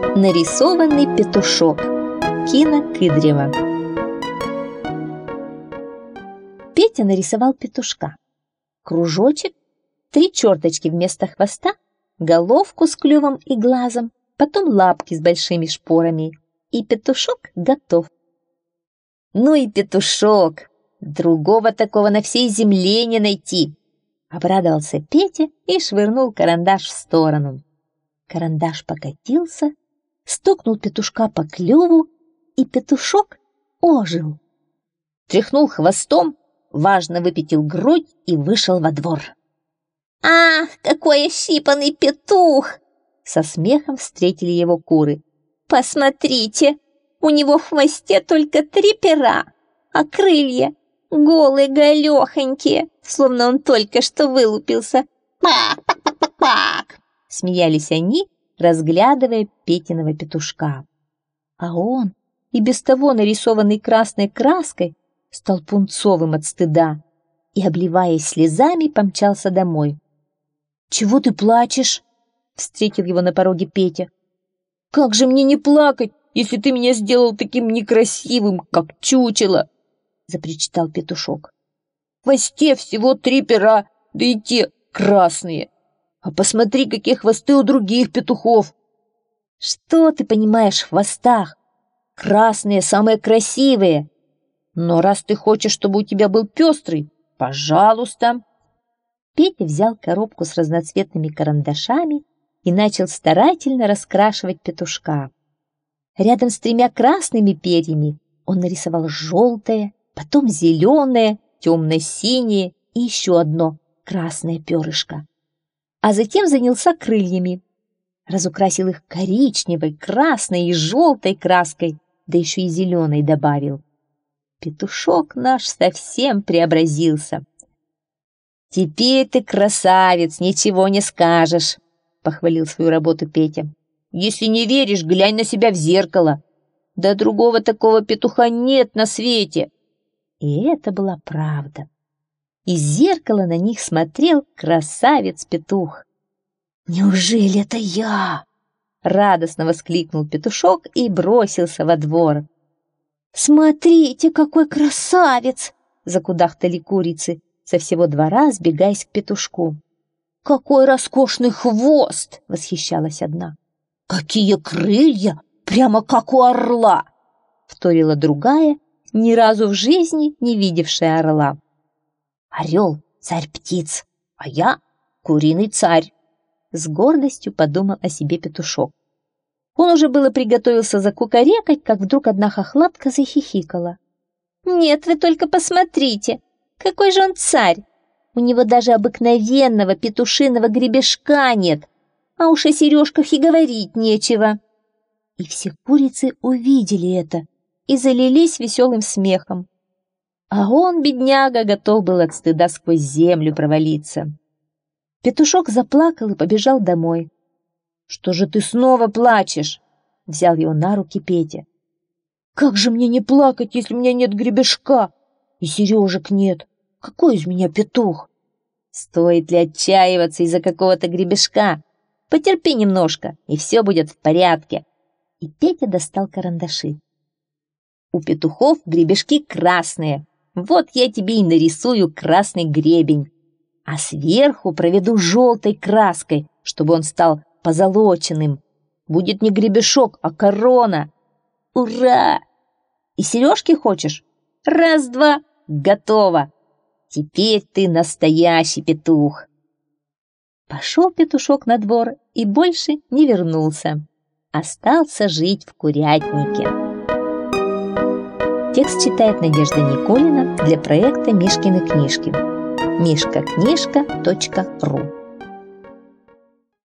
Нарисованный петушок. Кина Кыдрева. Петя нарисовал петушка. Кружочек, 3 черточки вместо хвоста, головку с клювом и глазом, потом лапки с большими шпорами. И петушок готов. Ну и петушок! Другого такого на всей земле не найти! Обрадовался Петя и швырнул карандаш в сторону. Карандаш покатился, стукнул петушка по клюву, и петушок ожил. Тряхнул хвостом, важно выпятил грудь и вышел во двор. «Ах, какой ощипанный петух!» Со смехом встретили его куры. «Посмотрите, у него в хвосте только 3 пера, а крылья голые, голехонькие, словно он только что вылупился. Пак-пак-пак-пак!» Смеялись они, разглядывая Петиного петушка. А он, и без того нарисованный красной краской, стал пунцовым от стыда и, обливаясь слезами, помчался домой. «Чего ты плачешь?» — встретил его на пороге Петя. «Как же мне не плакать, если ты меня сделал таким некрасивым, как чучело?» — запричитал петушок. «В хвосте всего 3 пера, да и те красные. А посмотри, какие хвосты у других петухов!» «Что ты понимаешь в хвостах? Красные самые красивые. Но раз ты хочешь, чтобы у тебя был пестрый, пожалуйста!» Петя взял коробку с разноцветными карандашами и начал старательно раскрашивать петушка. Рядом с 3 красными перьями он нарисовал желтое, потом зеленое, темно-синее и еще одно красное перышко. А затем занялся крыльями. Разукрасил их коричневой, красной и желтой краской, да еще и зеленой добавил. Петушок наш совсем преобразился. «Теперь ты красавец, ничего не скажешь», — похвалил свою работу Петя. «Если не веришь, глянь на себя в зеркало. Да другого такого петуха нет на свете». И это была правда. Из зеркала на них смотрел красавец-петух. «Неужели это я?» — радостно воскликнул петушок и бросился во двор. «Смотрите, какой красавец!» — закудахтали курицы, со всего двора сбегаясь к петушку. «Какой роскошный хвост!» — восхищалась одна. «Какие крылья! Прямо как у орла!» — вторила другая, ни разу в жизни не видевшая орла. «Орел — царь птиц, а я — куриный царь!» — с гордостью подумал о себе петушок. Он уже было приготовился закукарекать, как вдруг одна хохлатка захихикала. «Нет, вы только посмотрите! Какой же он царь! У него даже обыкновенного петушиного гребешка нет, а уж о сережках и говорить нечего!» И все курицы увидели это и залились веселым смехом. А он, бедняга, готов был от стыда сквозь землю провалиться. Петушок заплакал и побежал домой. «Что же ты снова плачешь?» — взял его на руки Петя. «Как же мне не плакать, если у меня нет гребешка и сережек нет? Какой из меня петух?» «Стоит ли отчаиваться из-за какого-то гребешка? Потерпи немножко, и все будет в порядке». И Петя достал карандаши. «У петухов гребешки красные. Вот я тебе и нарисую красный гребень. А сверху проведу желтой краской, чтобы он стал позолоченным. Будет не гребешок, а корона. Ура! И сережки хочешь? Раз-два, готово. Теперь ты настоящий петух». Пошел петушок на двор и больше не вернулся. Остался жить в курятнике. Текст читает Надежда Николина для проекта «Мишкины книжки». mishkaknижка.ру